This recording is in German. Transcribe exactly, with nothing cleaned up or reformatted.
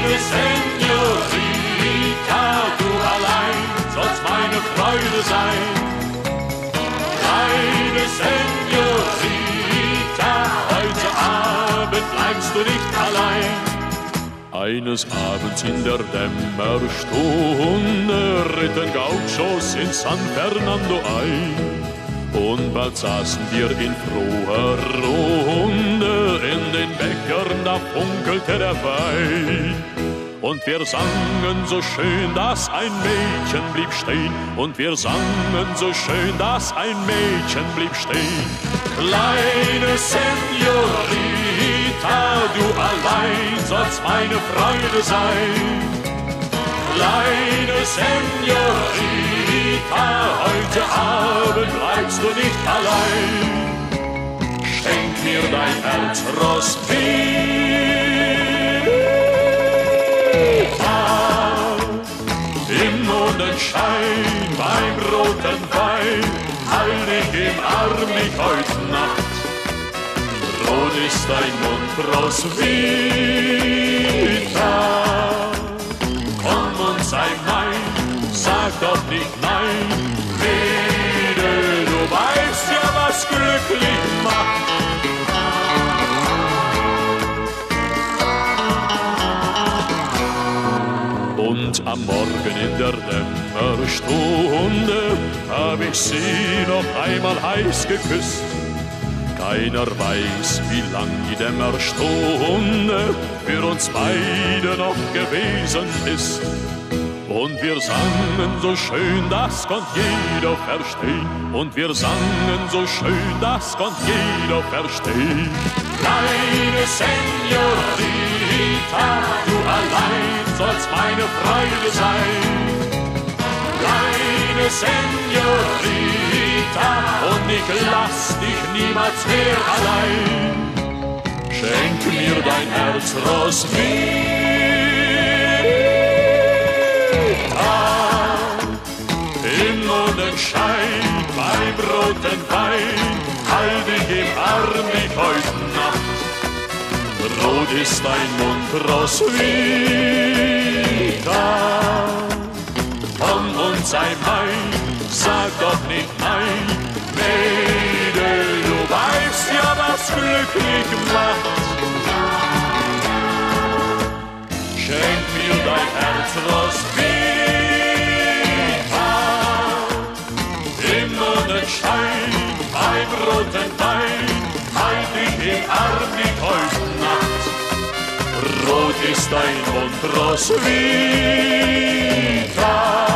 Kleine Senorita, du allein sollst meine Freude sein. Kleine Senorita, heute Abend bleibst du nicht allein. Eines Abends in der Dämmerstunde ritten Gauchos in San Fernando ein. Und bald saßen wir in froher Runde, in den Bechern da funkelte der Wein. Und wir sangen so schön, dass ein Mädchen blieb stehen. Und wir sangen so schön, dass ein Mädchen blieb stehen. Kleine Senorita, du allein sollst meine Freude sein. Kleine Senorita, heute Abend bleibst du nicht allein. Schenk mir dein Herz, Roswitha, im Mondenschein, beim roten Wein, halt dich im Arm nicht heute Nacht. Rot ist dein Mund, Roswitha, komm und sei mein, sag doch nicht nein. Mädel, du weißt ja, was glücklich macht. Und am Morgen in der Dämmerstunde hab ich sie noch einmal heiß geküsst. Keiner weiß, wie lang die Dämmerstunde für uns beide noch gewesen ist. Und wir sangen so schön, das konnt jeder verstehen. Und wir sangen so schön, das konnt jeder verstehen. Kleine Senorita, du allein sollst meine Freude sein. Kleine Senorita, und ich lass dich niemals mehr allein. Schenk mir dein Herz, Roswitha, im Mondenschein, beim roten Wein, halt dich im Arm nicht heute Nacht. Rot ist dein Mund, Roswitha, komm und sei mein, sag doch nicht nein. Mädel, du weißt ja, was glücklich macht. Schenk mir dein Herz, Roswitha, im Mondenschein, beim roten Wein, halt dich im Arm nicht heute Nacht. Rot ist dein Mund, Roswitha,